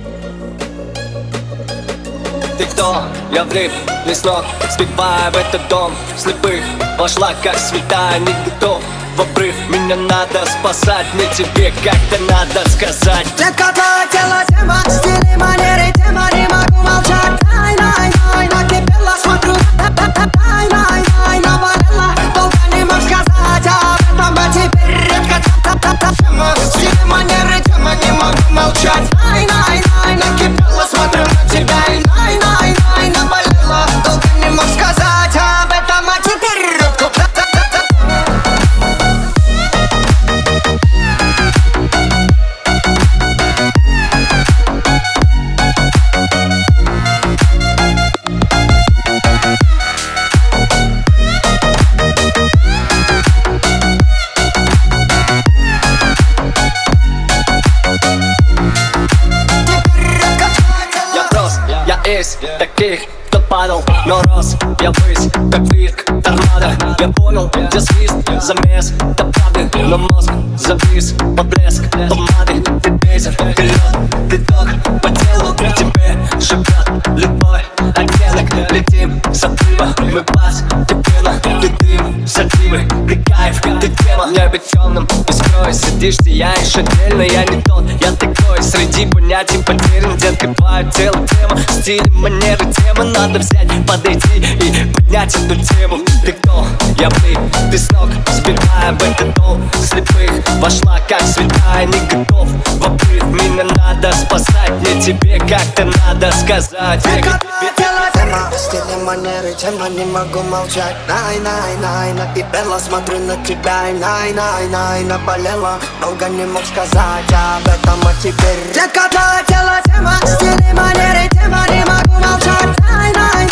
Ты кто? Я влип, весь ног, сбивая в этот дом слепых. Вошла как святая, не готов в обрыв. Меня надо спасать, мне тебе как-то надо сказать. Детка, твое тело тема, стиль и манеры тема. Не могу молчать, ай-най-най, накипело, смотрю, ай-най-най, навалила. Долго не мог сказать об этом, а теперь редко тема, стиль и манеры тема. Не могу молчать, ай-най-най, накипело, смотрю на тебя. Най-най-най, навалила. Долго не мог сказать об этом, а теперь редко. Есть таких, кто падал, но рос. Я ввысь, как виск, торнадо. Я понял, где свист, замес, это правды. Но мозг завис, под блеск помады. Ты бейзер, ты лед, ты ток по телу. Тебе живет любой оттенок. Летим с отрыва, мы постепенно. Ты дым, сативы, ты кайф, ты тема. В небе темным, искрой сидишь, сияешь отдельно. Я не тот, я такой, среди понятий потерян. Детка, твое тело тема, стиль, манеры, темы. Надо взять, подойти и поднять эту тему. Ты кто? Я влип, ты с ног, сбивая в этот дом слепых. Вошла как святая, не готов в обрыв. Меня надо спасать, мне тебе как-то надо сказать. Тема, стиль и манеры тема. Не могу молчать, най-най-най, накипело, смотрю на тебя. Най-най-най, наболело, долго не мог сказать об этом, а теперь детка, твое тело тема, стиль и манеры тема. Не могу молчать, най-най.